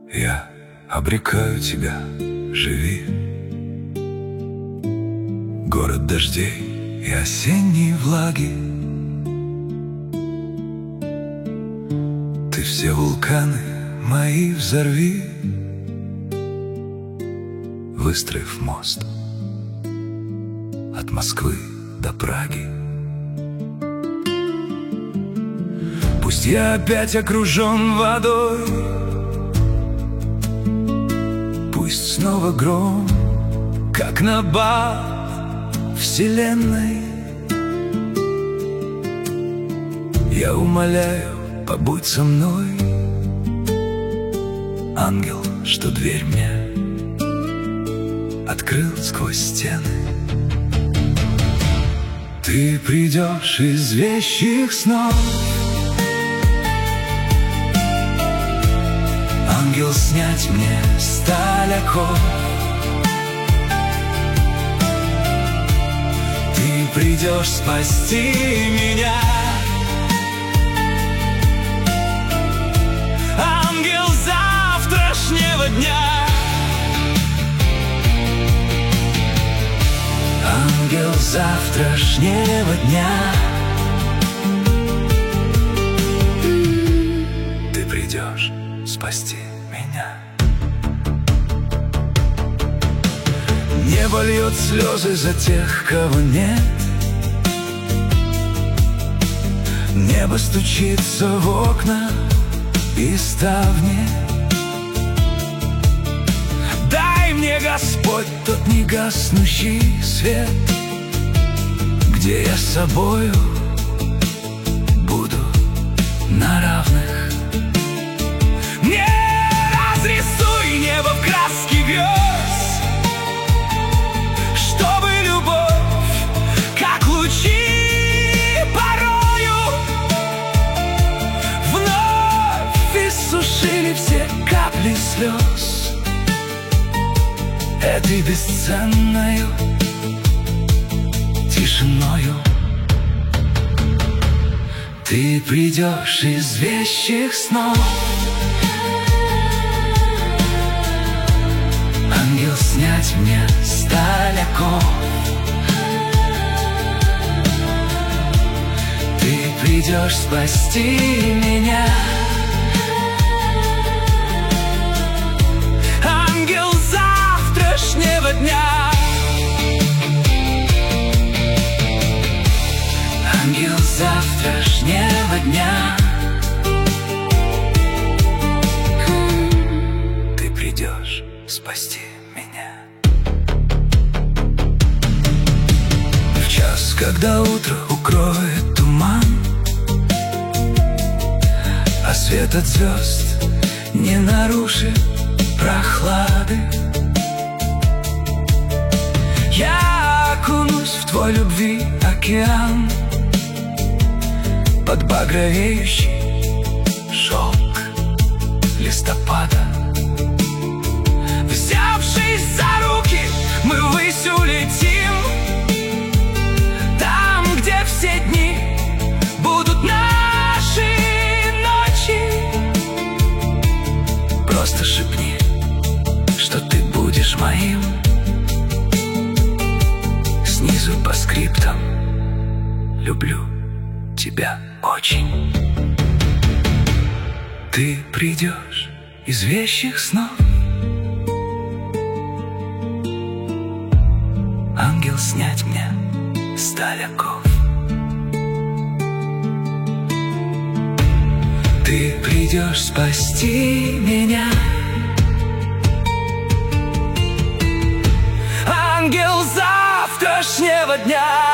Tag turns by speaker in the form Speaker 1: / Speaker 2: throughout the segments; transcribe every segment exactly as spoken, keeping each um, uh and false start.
Speaker 1: Я обрекаю тебя, живи. Город дождей и осенней влаги. Ты все вулканы мои взорви, выстроив мост от Москвы до Праги. Пусть я опять окружен водой, пусть снова гром, как набат вселенной. Я умоляю, побудь со мной, ангел, что дверь мне открыл сквозь стены. Ты придешь из вещих снов, ангел, снять мне сталь оков. Ты придешь спасти меня, ангел завтрашнего дня. Ангел завтрашнего дня. Ты придешь спасти меня. Небо льет слезы за тех, кого нет. Небо стучится в окна и ставни. Дай мне, Господь, тот негаснущий свет, где я с собою буду на равных. Не разрисуй небо в краски грез, чтобы любовь, как лучи порою, вновь иссушили все капли слез этой бесценною тишиною. Ты придешь из вещих снов, ангел, снять мне сталь оков. Ты придешь спасти меня, ангел завтрашнего дня. Ангел завтрашнего дня. Ты придешь спасти меня. В час, когда утро укроет туман, а свет от звезд не нарушит прохлады, я окунусь в твой любви океан, под багровеющий шелк листопада. Взявшись за руки, мы ввысь улетим, там, где все дни будут наши ночи. Просто шепни, что ты будешь моим, снизу по скриптам: люблю тебя очень. Ты придешь из вещих снов, ангел, снять мне сталь оков. Ты придешь спасти меня, ангел завтрашнего дня.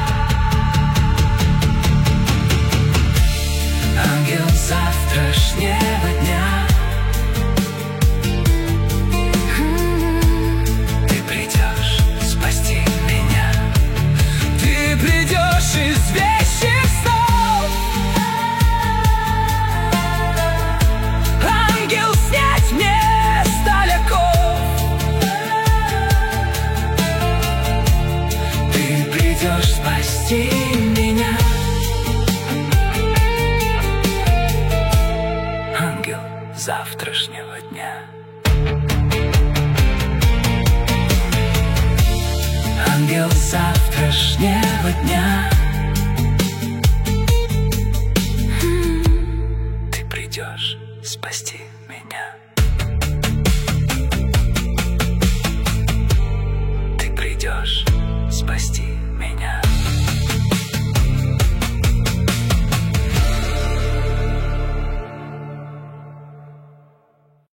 Speaker 1: Ангел завтрашнего дня. Ты придешь спасти меня. Ты придешь из вещих снов, ангел, снять мне сталь оков. Ты придешь спасти меня. завтрашнего дня. Ангел завтрашнего дня, ты придешь спасти меня.